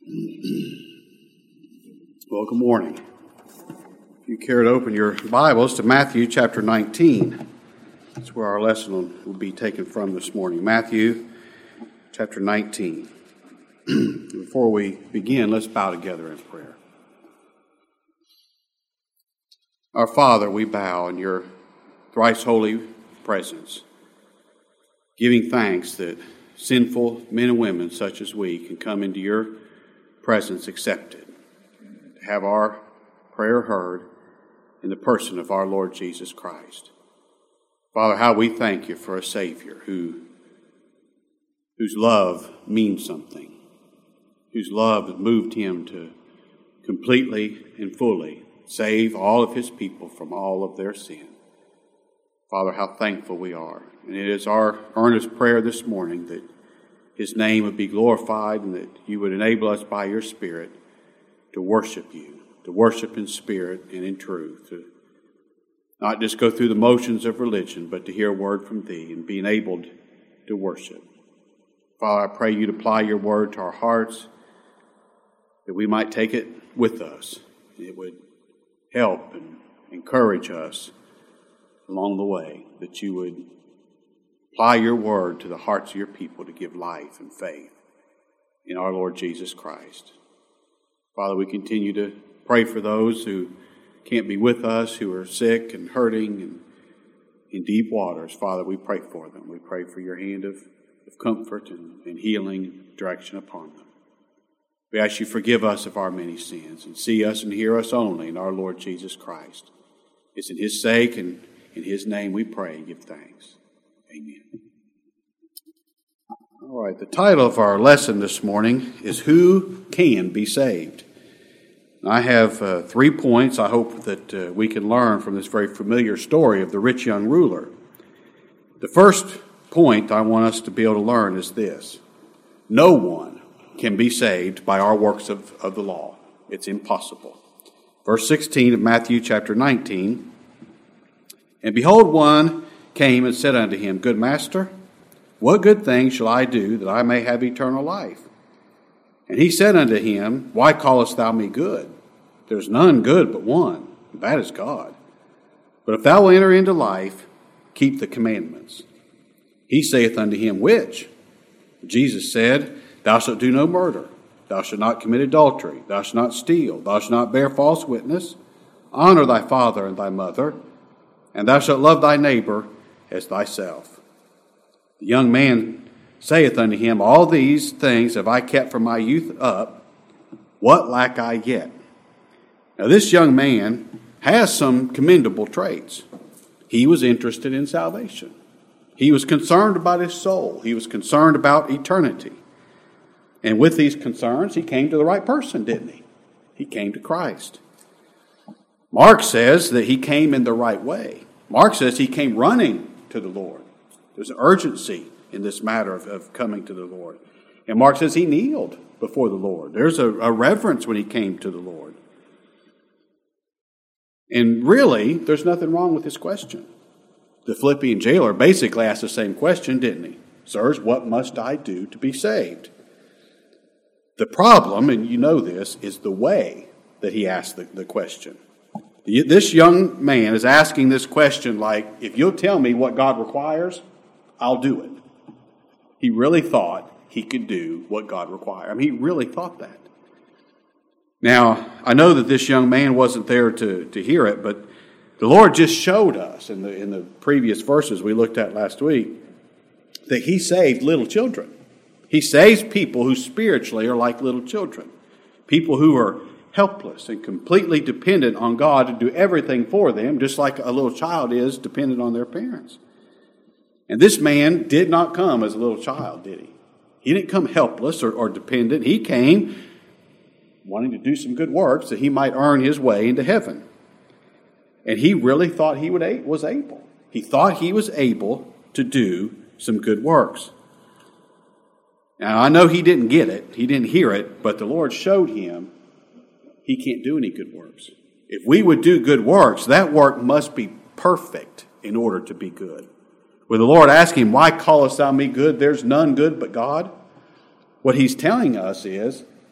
Well, good morning. If you care to open your Bibles to Matthew chapter 19, that's where our lesson will be taken from this morning. Matthew chapter 19. Before we begin, let's bow together in prayer. Our Father, we bow in your thrice holy presence, giving thanks that sinful men and women such as we can come into your presence accepted, to have our prayer heard in the person of our Lord Jesus Christ. Father, how we thank you for a Savior whose love means something, whose love has moved him to completely and fully save all of his people from all of their sin. Father, how thankful we are. And it is our earnest prayer this morning that his name would be glorified and that you would enable us by your Spirit to worship you, to worship in spirit and in truth, to not just go through the motions of religion, but to hear a word from thee and be enabled to worship. Father, I pray you to apply your word to our hearts, that we might take it with us. It would help and encourage us along the way, that you would apply your word to the hearts of your people to give life and faith in our Lord Jesus Christ. Father, we continue to pray for those who can't be with us, who are sick and hurting and in deep waters. Father, we pray for them. We pray for your hand of comfort and healing and direction upon them. We ask you forgive us of our many sins and see us and hear us only in our Lord Jesus Christ. It's in his sake and in his name we pray and give thanks. Amen. All right, the title of our lesson this morning is Who Can Be Saved? I have 3 points I hope that we can learn from this very familiar story of the rich young ruler. The first point I want us to be able to learn is this: no one can be saved by our works of the law. It's impossible. Verse 16 of Matthew chapter 19, and behold, one came and said unto him, Good master, what good thing shall I do that I may have eternal life? And he said unto him, Why callest thou me good? There's none good but one, and that is God. But if thou wilt enter into life, keep the commandments. He saith unto him, Which? Jesus said, Thou shalt do no murder, thou shalt not commit adultery, thou shalt not steal, thou shalt not bear false witness, honor thy father and thy mother, and thou shalt love thy neighbor as thyself. The young man saith unto him, All these things have I kept from my youth up. What lack I yet? Now this young man has some commendable traits. He was interested in salvation. He was concerned about his soul. He was concerned about eternity. And with these concerns, he came to the right person, didn't he? He came to Christ. Mark says that he came in the right way. Mark says he came running to the Lord. There's an urgency in this matter of coming to the Lord. And Mark says he kneeled before the Lord. There's a reverence when he came to the Lord. And really, there's nothing wrong with this question. The Philippian jailer basically asked the same question, didn't he? Sirs, what must I do to be saved? The problem, and you know this, is the way that he asked the question. This young man is asking this question like, if you'll tell me what God requires, I'll do it. He really thought he could do what God required. I mean, he really thought that. Now, I know that this young man wasn't there to hear it, but the Lord just showed us in the previous verses we looked at last week that he saved little children. He saves people who spiritually are like little children, people who are helpless and completely dependent on God to do everything for them, just like a little child is dependent on their parents. And this man did not come as a little child, did he? He didn't come helpless or dependent. He came wanting to do some good works that he might earn his way into heaven. And he really thought he was able. He thought he was able to do some good works. Now, I know he didn't get it. He didn't hear it, but the Lord showed him he can't do any good works. If we would do good works, that work must be perfect in order to be good. When the Lord asked him, Why callest thou me good? There's none good but God. What he's telling us is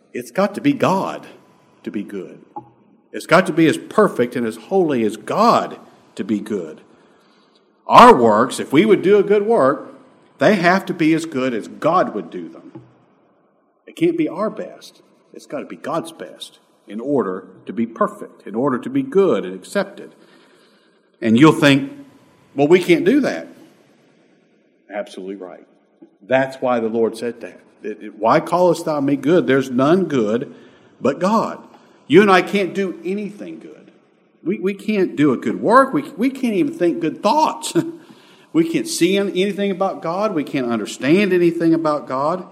it's got to be God to be good. It's got to be as perfect and as holy as God to be good. Our works, if we would do a good work, they have to be as good as God would do them. It can't be our best. It's got to be God's best in order to be perfect, in order to be good and accepted. And you'll think, well, we can't do that. Absolutely right. That's why the Lord said that. Why callest thou me good? There's none good but God. You and I can't do anything good. We can't do a good work. We can't even think good thoughts. We can't see anything about God. We can't understand anything about God.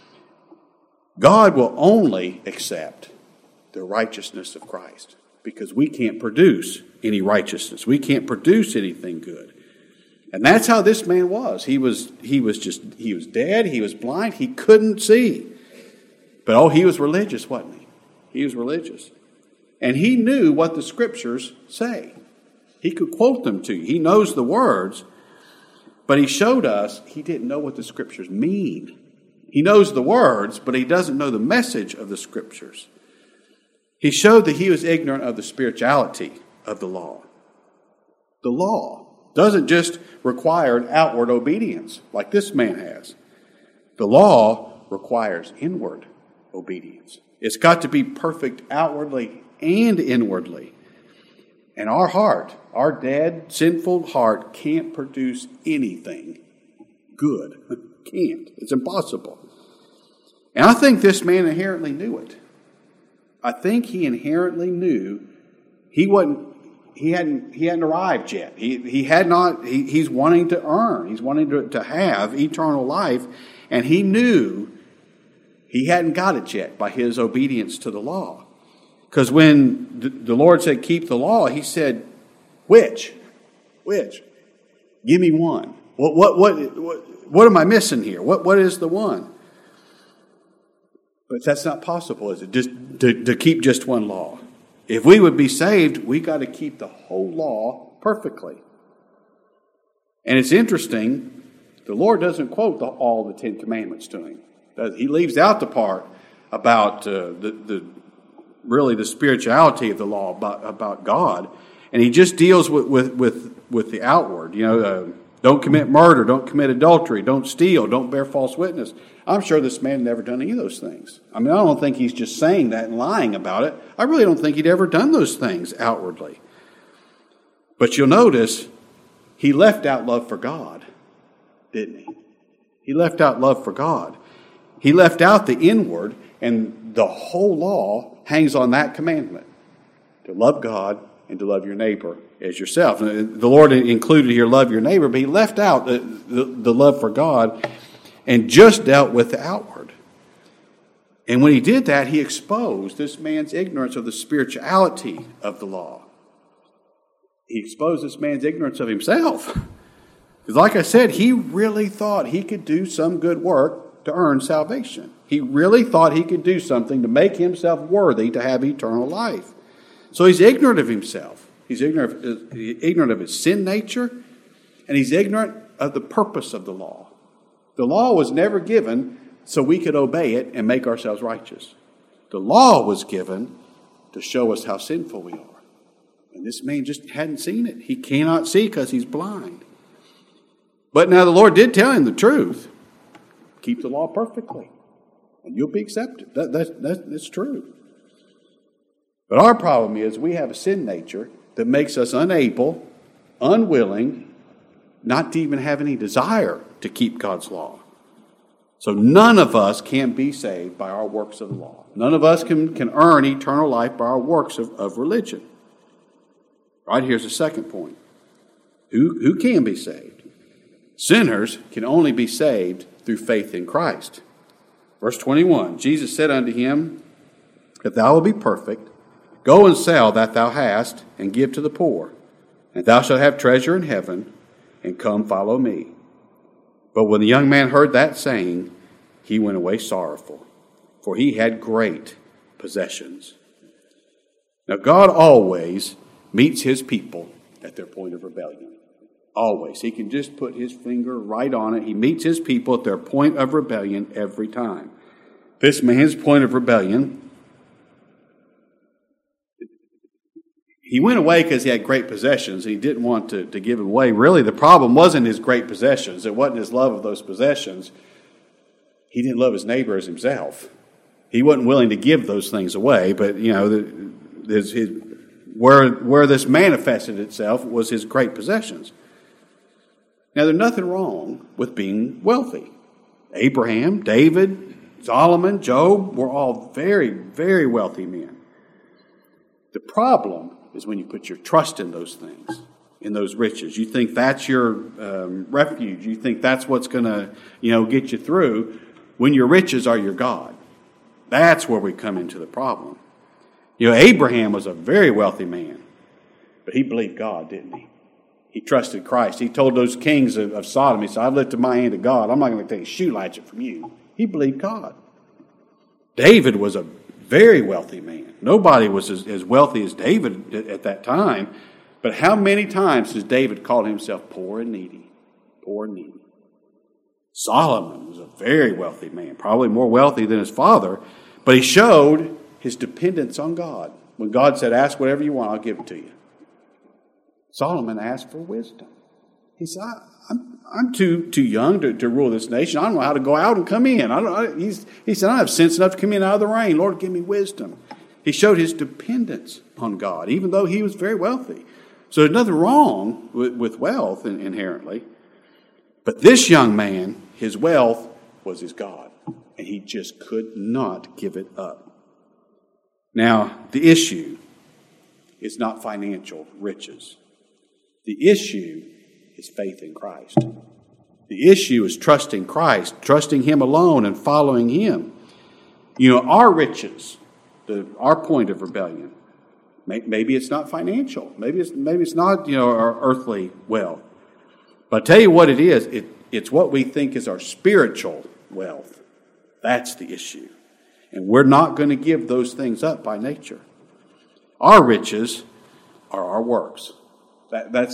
God will only accept the righteousness of Christ because we can't produce any righteousness. We can't produce anything good. And that's how this man was. He was dead. He was blind. He couldn't see. But he was religious, wasn't he? He was religious. And he knew what the Scriptures say. He could quote them to you. He knows the words, but he showed us he didn't know what the Scriptures mean. He knows the words, but he doesn't know the message of the Scriptures. He showed that he was ignorant of the spirituality of the law. The law doesn't just require an outward obedience like this man has. The law requires inward obedience. It's got to be perfect outwardly and inwardly. And our heart, our dead, sinful heart, can't produce anything good. Can't. It's impossible. And I think this man inherently knew it. I think he inherently knew he hadn't arrived yet. He's wanting to earn. He's wanting to have eternal life. And he knew he hadn't got it yet by his obedience to the law. Because when the Lord said, keep the law, he said, which? Give me one. What am I missing here? What is the one? But that's not possible, is it? Just to keep just one law. If we would be saved, we got to keep the whole law perfectly. And it's interesting, the Lord doesn't quote all the Ten Commandments to him. He leaves out the part about really the spirituality of the law, about God, and he just deals with the outward. Don't commit murder, don't commit adultery, don't steal, don't bear false witness. I'm sure this man never done any of those things. I don't think he's just saying that and lying about it. I really don't think he'd ever done those things outwardly. But you'll notice he left out love for God, didn't he? He left out love for God. He left out the inward, and the whole law hangs on that commandment, to love God and to love your neighbor as yourself. The Lord included here, love your neighbor, but he left out the love for God and just dealt with the outward. And when he did that, he exposed this man's ignorance of the spirituality of the law. He exposed this man's ignorance of himself. Because like I said, he really thought he could do some good work to earn salvation. He really thought he could do something to make himself worthy to have eternal life. So he's ignorant of himself. He's ignorant of his sin nature, and he's ignorant of the purpose of the law. The law was never given so we could obey it and make ourselves righteous. The law was given to show us how sinful we are. And this man just hadn't seen it. He cannot see because he's blind. But now the Lord did tell him the truth. Keep the law perfectly, and you'll be accepted. That's true. But our problem is we have a sin nature that makes us unable, unwilling, not to even have any desire to keep God's law. So none of us can be saved by our works of the law. None of us can earn eternal life by our works of religion. Right, here's the second point. Who can be saved? Sinners can only be saved through faith in Christ. Verse 21, Jesus said unto him, if thou wilt be perfect, go and sell that thou hast, and give to the poor, and thou shalt have treasure in heaven, and come follow me. But when the young man heard that saying, he went away sorrowful, for he had great possessions. Now God always meets his people at their point of rebellion. Always. He can just put his finger right on it. He meets his people at their point of rebellion every time. This man's point of rebellion, he went away because he had great possessions. He didn't want to give it away. Really, the problem wasn't his great possessions. It wasn't his love of those possessions. He didn't love his neighbor as himself. He wasn't willing to give those things away. But, where this manifested itself was his great possessions. Now, there's nothing wrong with being wealthy. Abraham, David, Solomon, Job were all very, very wealthy men. The problem is when you put your trust in those things, in those riches. You think that's your refuge. You think that's what's going to, get you through when your riches are your God. That's where we come into the problem. Abraham was a very wealthy man, but he believed God, didn't he? He trusted Christ. He told those kings of Sodom, he said, I've lifted my hand to God. I'm not going to take a shoe latchet from you. He believed God. David was a very wealthy man. Nobody was as wealthy as David at that time. But how many times has David called himself poor and needy? Poor and needy. Solomon was a very wealthy man, probably more wealthy than his father, but he showed his dependence on God. When God said, ask whatever you want, I'll give it to you. Solomon asked for wisdom. He said, I'm too young to rule this nation. I don't know how to go out and come in. He said, I have sense enough to come in out of the rain. Lord, give me wisdom. He showed his dependence on God, even though he was very wealthy. So there's nothing wrong with wealth inherently. But this young man, his wealth was his God, and he just could not give it up. Now, the issue is not financial riches. The issue is faith in Christ. The issue is trusting Christ, trusting Him alone and following Him. Our riches, our point of rebellion, maybe it's not financial. Maybe it's not, our earthly wealth. But I tell you what it is. It's what we think is our spiritual wealth. That's the issue. And we're not going to give those things up by nature. Our riches are our works. That's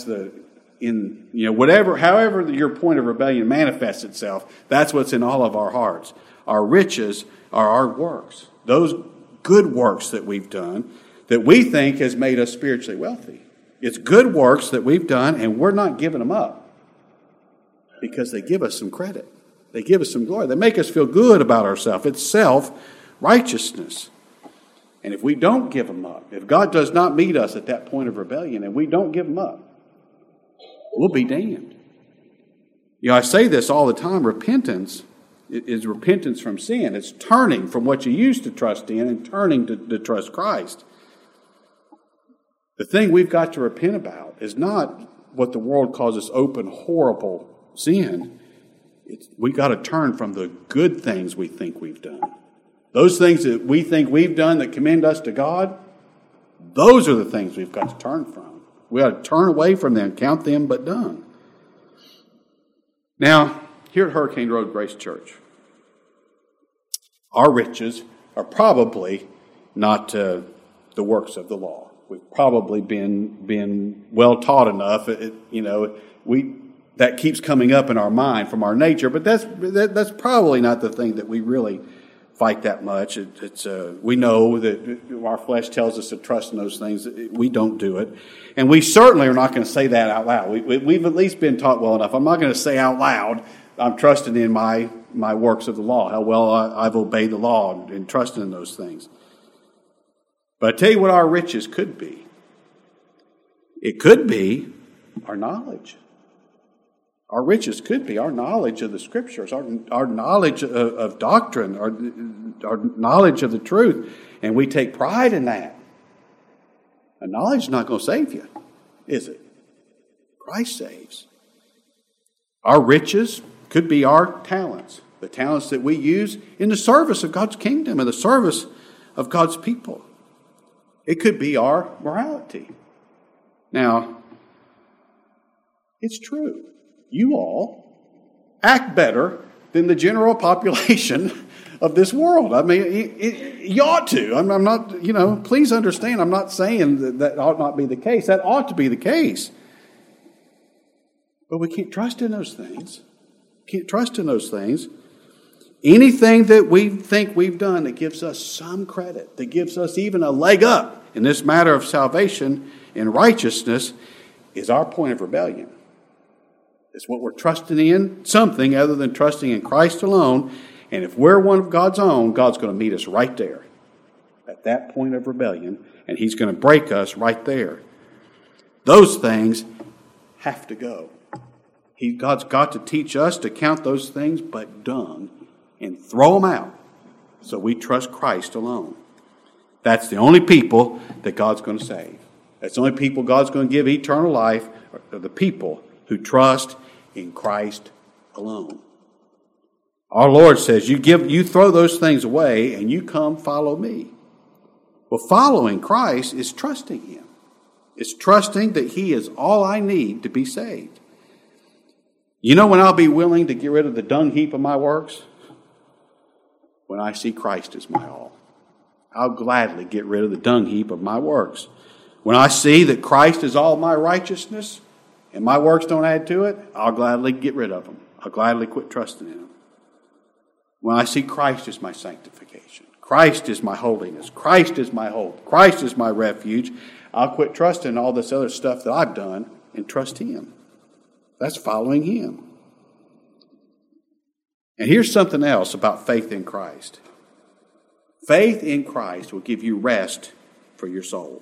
however your point of rebellion manifests itself, that's what's in all of our hearts. Our riches are our works. Those good works that we've done that we think has made us spiritually wealthy. It's good works that we've done, and we're not giving them up because they give us some credit. They give us some glory. They make us feel good about ourselves. It's self-righteousness. And if we don't give them up, if God does not meet us at that point of rebellion and we don't give them up, we'll be damned. I say this all the time. Repentance is repentance from sin. It's turning from what you used to trust in and turning to trust Christ. The thing we've got to repent about is not what the world calls this open, horrible sin. We've got to turn from the good things we think we've done. Those things that we think we've done that commend us to God, those are the things we've got to turn from. We got to turn away from them, count them but done. Now, here at Hurricane Road Grace Church, our riches are probably not the works of the law. We've probably been well taught enough. That keeps coming up in our mind from our nature, but that's probably not the thing that we really fight that much. We know that our flesh tells us to trust in those things. We don't do it. And we certainly are not going to say that out loud. We've at least been taught well enough. I'm not going to say out loud, I'm trusting in my works of the law, how well I've obeyed the law and trusting in those things. But I tell you what our riches could be. It could be our knowledge. Our riches could be our knowledge of the Scriptures, our knowledge of doctrine, our knowledge of the truth, and we take pride in that. And knowledge is not going to save you, is it? Christ saves. Our riches could be our talents, the talents that we use in the service of God's kingdom and the service of God's people. It could be our morality. Now, it's true. You all act better than the general population of this world. I mean, you ought to. I'm not, please understand, I'm not saying that ought not be the case. That ought to be the case. But we can't trust in those things. Can't trust in those things Anything that we think we've done that gives us some credit, that gives us even a leg up in this matter of salvation and righteousness, is our point of rebellion. It's what we're trusting in, something other than trusting in Christ alone. And if we're one of God's own, God's going to meet us right there at that point of rebellion, and He's going to break us right there. Those things have to go. God's got to teach us to count those things but dung and throw them out so we trust Christ alone. That's the only people that God's going to save. That's the only people God's going to give eternal life, are the people who trust in Christ alone. Our Lord says, you throw those things away and you come follow me. Well, following Christ is trusting Him. It's trusting that He is all I need to be saved. You know when I'll be willing to get rid of the dung heap of my works? When I see Christ as my all. I'll gladly get rid of the dung heap of my works. When I see that Christ is all my righteousness and my works don't add to it, I'll gladly get rid of them. I'll gladly quit trusting in Him. When I see Christ as my sanctification, Christ is my holiness, Christ is my hope, Christ is my refuge, I'll quit trusting all this other stuff that I've done and trust Him. That's following Him. And here's something else about faith in Christ. Faith in Christ will give you rest for your soul.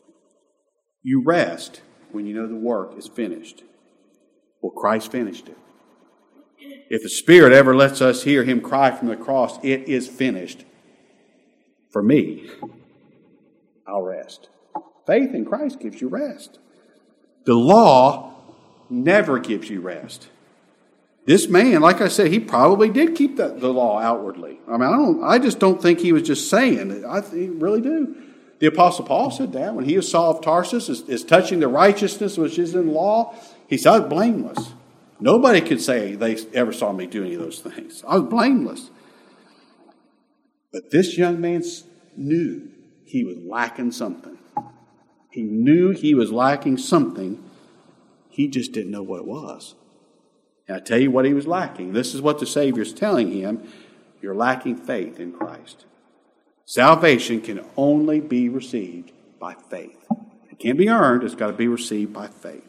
You rest when you know the work is finished. Well, Christ finished it. If the Spirit ever lets us hear Him cry from the cross, it is finished. For me, I'll rest. Faith in Christ gives you rest. The law never gives you rest. This man, like I said, he probably did keep the law outwardly. I just don't think he was just saying it. I really do. The Apostle Paul said that when he was Saul of Tarsus, is touching the righteousness which is in law. He said, I was blameless. Nobody could say they ever saw me do any of those things. I was blameless. But this young man knew he was lacking something. He knew he was lacking something. He just didn't know what it was. And I tell you what he was lacking. This is what the Savior's telling him. You're lacking faith in Christ. Salvation can only be received by faith. It can't be earned. It's got to be received by faith.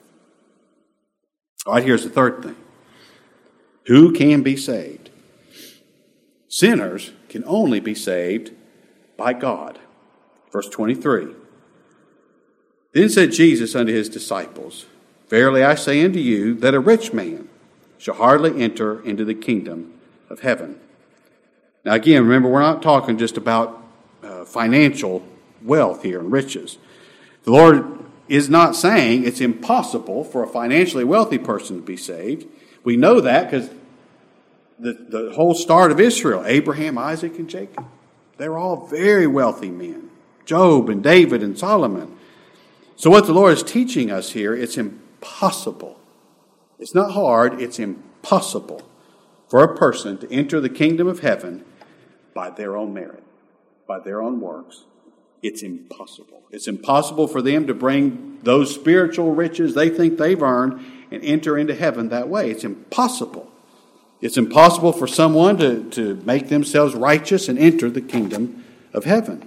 All right, here's the third thing. Who can be saved? Sinners can only be saved by God. Verse 23. Then said Jesus unto His disciples, Verily I say unto you, that a rich man shall hardly enter into the kingdom of heaven. Now again, remember, we're not talking just about financial wealth here and riches. The Lord is not saying it's impossible for a financially wealthy person to be saved. We know that because the whole start of Israel, Abraham, Isaac, and Jacob, they're all very wealthy men. Job and David and Solomon. So what the Lord is teaching us here, it's impossible. It's not hard, it's impossible for a person to enter the kingdom of heaven by their own merit, by their own works. It's impossible. It's impossible for them to bring those spiritual riches they think they've earned and enter into heaven that way. It's impossible. It's impossible for someone to make themselves righteous and enter the kingdom of heaven.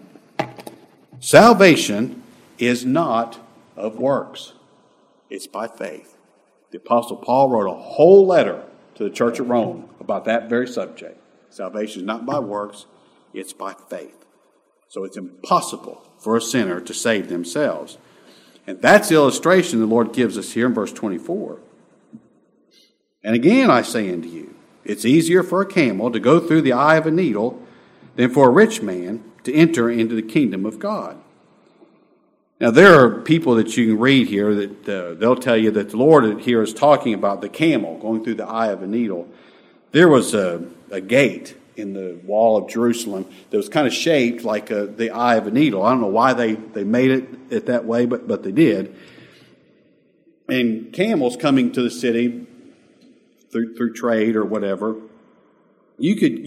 Salvation is not of works. It's by faith. The Apostle Paul wrote a whole letter to the church at Rome about that very subject. Salvation is not by works, it's by faith. So it's impossible for a sinner to save themselves. And that's the illustration the Lord gives us here in verse 24. And again I say unto you, it's easier for a camel to go through the eye of a needle than for a rich man to enter into the kingdom of God. Now, there are people that you can read here that they'll tell you that the Lord here is talking about the camel going through the eye of a needle. There was a gate in the wall of Jerusalem that was kind of shaped like the eye of a needle. I don't know why they made it that way, but they did. And camels coming to the city through trade or whatever, you could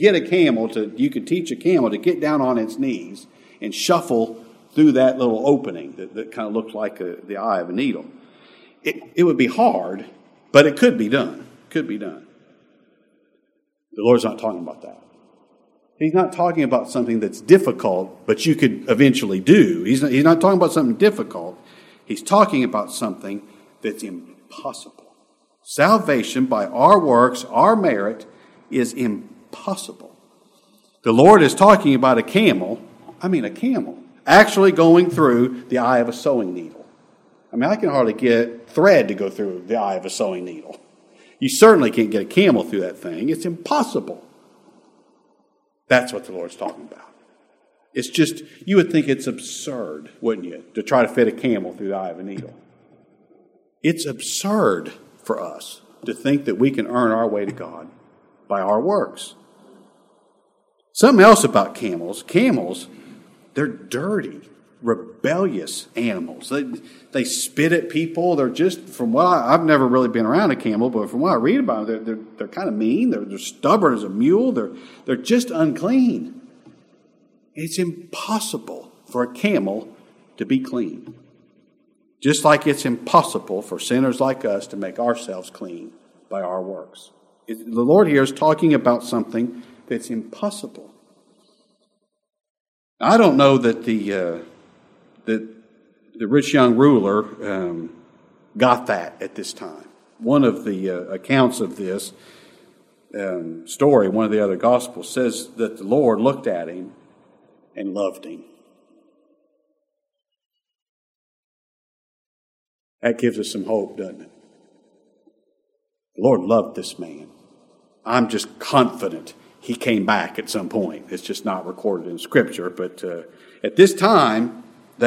teach a camel to get down on its knees and shuffle through that little opening that kind of looked like the eye of a needle. It would be hard, but it could be done. Could be done. The Lord's not talking about that. He's not talking about something that's difficult, but you could eventually do. He's not talking about something difficult. He's talking about something that's impossible. Salvation by our works, our merit, is impossible. The Lord is talking about a camel, actually going through the eye of a sewing needle. I can hardly get thread to go through the eye of a sewing needle. You certainly can't get a camel through that thing. It's impossible. That's what the Lord's talking about. It's just, you would think it's absurd, wouldn't you, to try to fit a camel through the eye of a needle. It's absurd for us to think that we can earn our way to God by our works. Something else about camels. Camels, they're dirty, rebellious animals. They spit at people. They're just, I've never really been around a camel, but from what I read about them, they're kind of mean. They're stubborn as a mule. They're just unclean. It's impossible for a camel to be clean. Just like it's impossible for sinners like us to make ourselves clean by our works. The Lord here is talking about something that's impossible. I don't know that the rich young ruler got that at this time. One of the accounts of this story, one of the other Gospels, says that the Lord looked at him and loved him. That gives us some hope, doesn't it? The Lord loved this man. I'm just confident he came back at some point. It's just not recorded in Scripture. But at this time,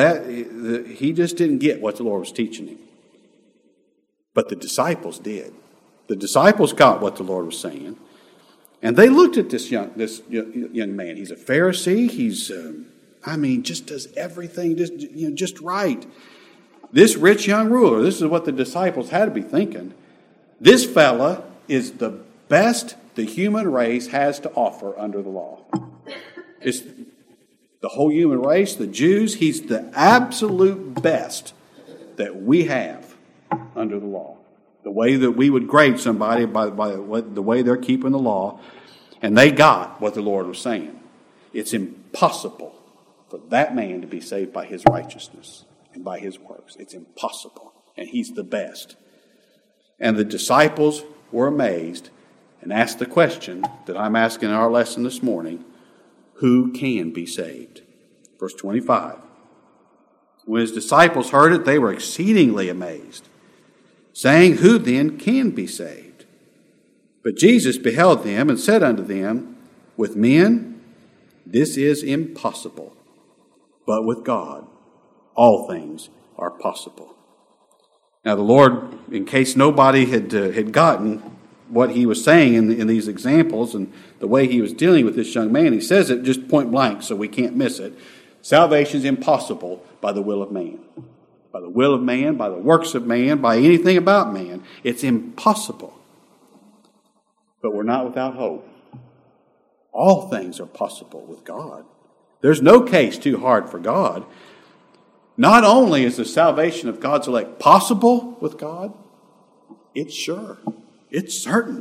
he just didn't get what the Lord was teaching him. But the disciples did. The disciples got what the Lord was saying. And they looked at this young man. He's a Pharisee. He's, just does everything just right. This rich young ruler, this is what the disciples had to be thinking. This fella is the best the human race has to offer under the law. It's the whole human race, the Jews, he's the absolute best that we have under the law. The way that we would grade somebody by the way they're keeping the law. And they got what the Lord was saying. It's impossible for that man to be saved by his righteousness and by his works. It's impossible. And he's the best. And the disciples were amazed and asked the question that I'm asking in our lesson this morning: who can be saved? Verse 25. When his disciples heard it, they were exceedingly amazed, saying, who then can be saved? But Jesus beheld them and said unto them, with men this is impossible, but with God all things are possible. Now the Lord, in case nobody had gotten what he was saying in these examples and the way he was dealing with this young man, he says it just point blank so we can't miss it. Salvation is impossible by the will of man. By the will of man, by the works of man, by anything about man. It's impossible. But we're not without hope. All things are possible with God. There's no case too hard for God. Not only is the salvation of God's elect possible with God, it's sure. It's certain.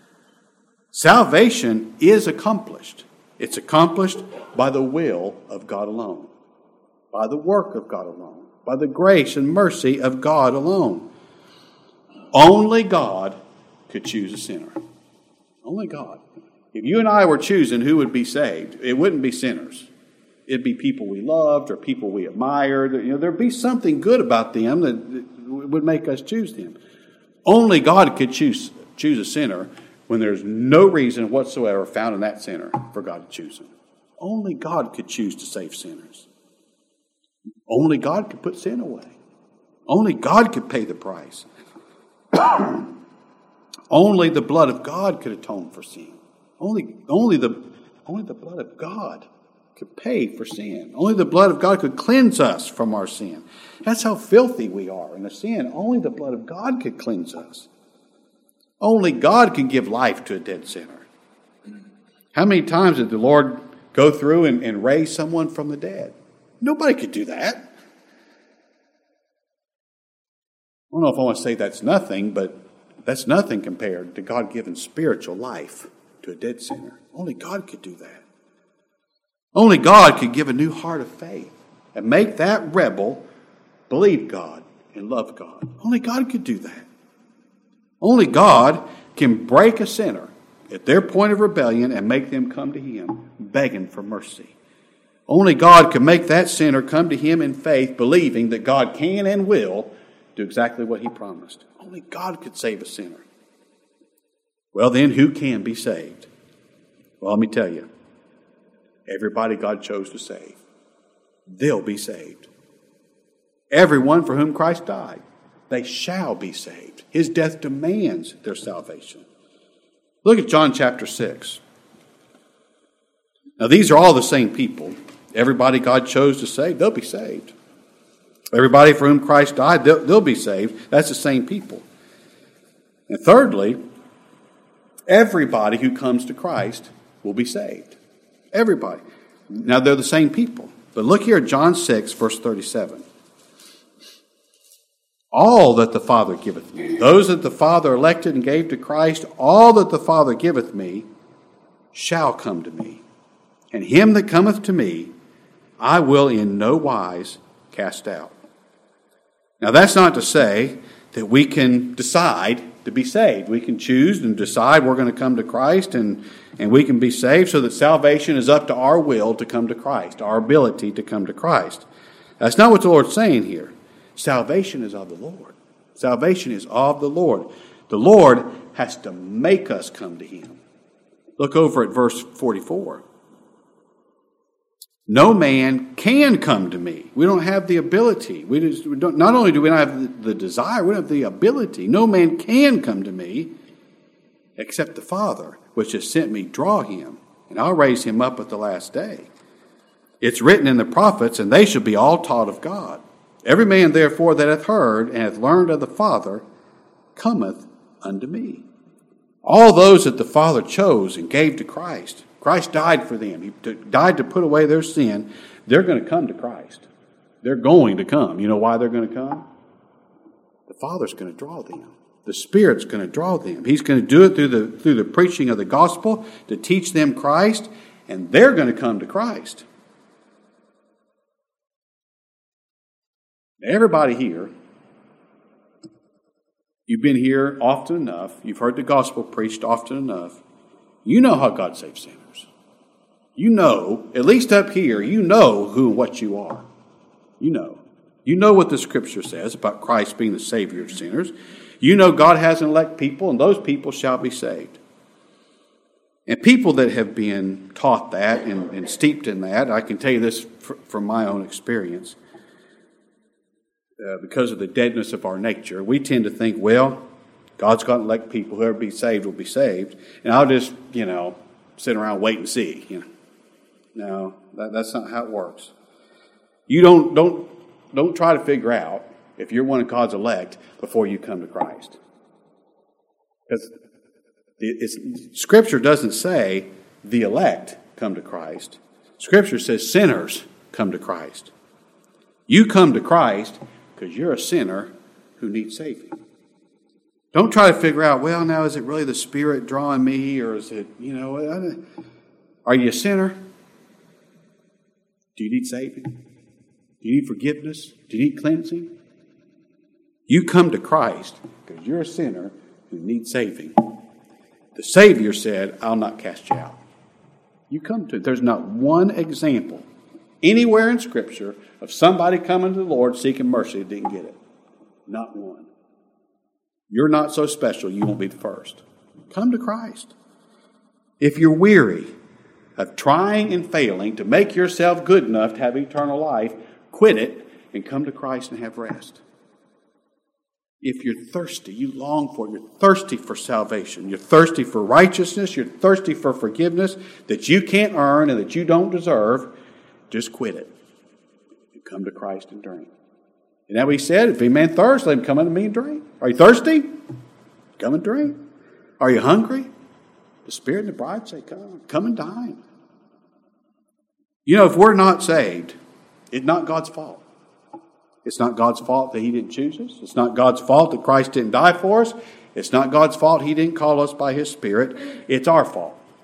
Salvation is accomplished. It's accomplished by the will of God alone, by the work of God alone, by the grace and mercy of God alone. Only God could choose a sinner. Only God. If you and I were choosing who would be saved, it wouldn't be sinners. It'd be people we loved or people we admired. There'd be something good about them that would make us choose them. Only God could choose a sinner when there's no reason whatsoever found in that sinner for God to choose him. Only God could choose to save sinners. Only God could put sin away. Only God could pay the price. Only the blood of God could atone for sin. Only the blood of God could pay for sin. Only the blood of God could cleanse us from our sin. That's how filthy we are in the sin. Only the blood of God could cleanse us. Only God can give life to a dead sinner. How many times did the Lord go through and raise someone from the dead? Nobody could do that. I don't know if I want to say that's nothing, but that's nothing compared to God giving spiritual life to a dead sinner. Only God could do that. Only God could give a new heart of faith and make that rebel believe God and love God. Only God could do that. Only God can break a sinner at their point of rebellion and make them come to Him, begging for mercy. Only God can make that sinner come to Him in faith, believing that God can and will do exactly what He promised. Only God could save a sinner. Well, then, who can be saved? Well, let me tell you. Everybody God chose to save, they'll be saved. Everyone for whom Christ died, they shall be saved. His death demands their salvation. Look at John chapter 6. Now, these are all the same people. Everybody God chose to save, they'll be saved. Everybody for whom Christ died, they'll be saved. That's the same people. And thirdly, everybody who comes to Christ will be saved. Everybody. Now, they're the same people. But look here at John 6, verse 37. All that the Father giveth me, those that the Father elected and gave to Christ, all that the Father giveth me shall come to me. And him that cometh to me, I will in no wise cast out. Now, that's not to say that we can decide to be saved. We can choose and decide we're going to come to Christ and we can be saved, so that salvation is up to our will to come to Christ, our ability to come to Christ. That's not what the Lord's saying here. Salvation is of the Lord. Salvation is of the Lord. The Lord has to make us come to Him. Look over at verse 44. No man can come to me. We don't have the ability. Not only do we not have the desire, we don't have the ability. No man can come to me except the Father, which has sent me, draw him, and I'll raise him up at the last day. It's written in the prophets, and they shall be all taught of God. Every man, therefore, that hath heard and hath learned of the Father cometh unto me. All those that the Father chose and gave to Christ, Christ died for them. He died to put away their sin. They're going to come to Christ. They're going to come. You know why they're going to come? The Father's going to draw them. The Spirit's going to draw them. He's going to do it through the preaching of the gospel to teach them Christ, and they're going to come to Christ. Everybody here, you've been here often enough, you've heard the gospel preached often enough, you know how God saves sinners. You know, at least up here, you know who and what you are. You know. You know what the Scripture says about Christ being the Savior of sinners. You know God has an elect people, and those people shall be saved. And people that have been taught that and steeped in that, I can tell you this from my own experience, because of the deadness of our nature, we tend to think, well, God's got to elect people. Whoever be saved will be saved. And I'll just, sit around, wait and see. No, that's not how it works. You don't try to figure out if you're one of God's elect before you come to Christ. Because Scripture doesn't say the elect come to Christ. Scripture says sinners come to Christ. You come to Christ because you're a sinner who needs saving. Don't try to figure out, well, now, is it really the Spirit drawing me, or is it, are you a sinner? Do you need saving? Do you need forgiveness? Do you need cleansing? You come to Christ because you're a sinner who needs saving. The Savior said, I'll not cast you out. You come to it. There's not one example anywhere in Scripture of somebody coming to the Lord seeking mercy that didn't get it. Not one. You're not so special, you won't be the first. Come to Christ. If you're weary of trying and failing to make yourself good enough to have eternal life, quit it and come to Christ and have rest. If you're thirsty, you long for it, you're thirsty for salvation, you're thirsty for righteousness, you're thirsty for forgiveness that you can't earn and that you don't deserve, just quit it. You come to Christ and drink. And that what He said? If any man thirst, let him come unto me and drink. Are you thirsty? Come and drink. Are you hungry? The Spirit and the bride say, come and dine. If we're not saved, it's not God's fault. It's not God's fault that He didn't choose us. It's not God's fault that Christ didn't die for us. It's not God's fault He didn't call us by His Spirit. It's our fault.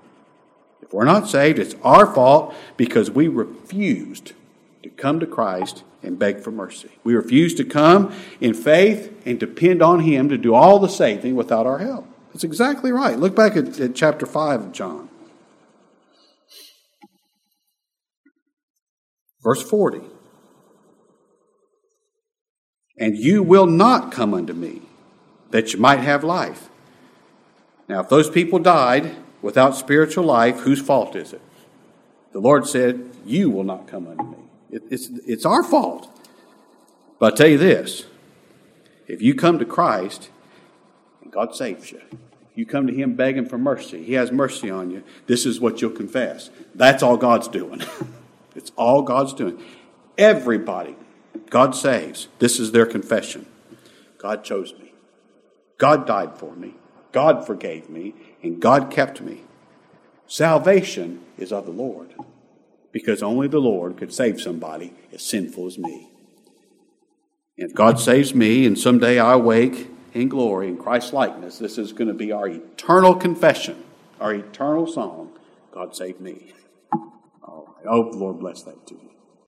If we're not saved, it's our fault because we refused to come to Christ and beg for mercy. We refused to come in faith and depend on Him to do all the saving without our help. That's exactly right. Look back at chapter 5 of John. Verse 40. And you will not come unto me, that you might have life. Now, if those people died without spiritual life, whose fault is it? The Lord said, you will not come unto me. It's our fault. But I tell you this, if you come to Christ, and God saves you, you come to Him begging for mercy, He has mercy on you, this is what you'll confess. That's all God's doing. It's all God's doing. Everybody God saves, this is their confession. God chose me. God died for me. God forgave me. And God kept me. Salvation is of the Lord. Because only the Lord could save somebody as sinful as me. And if God saves me and someday I awake in glory in Christ's likeness, this is going to be our eternal confession, our eternal song. God saved me. All right. I hope the Lord bless that to you.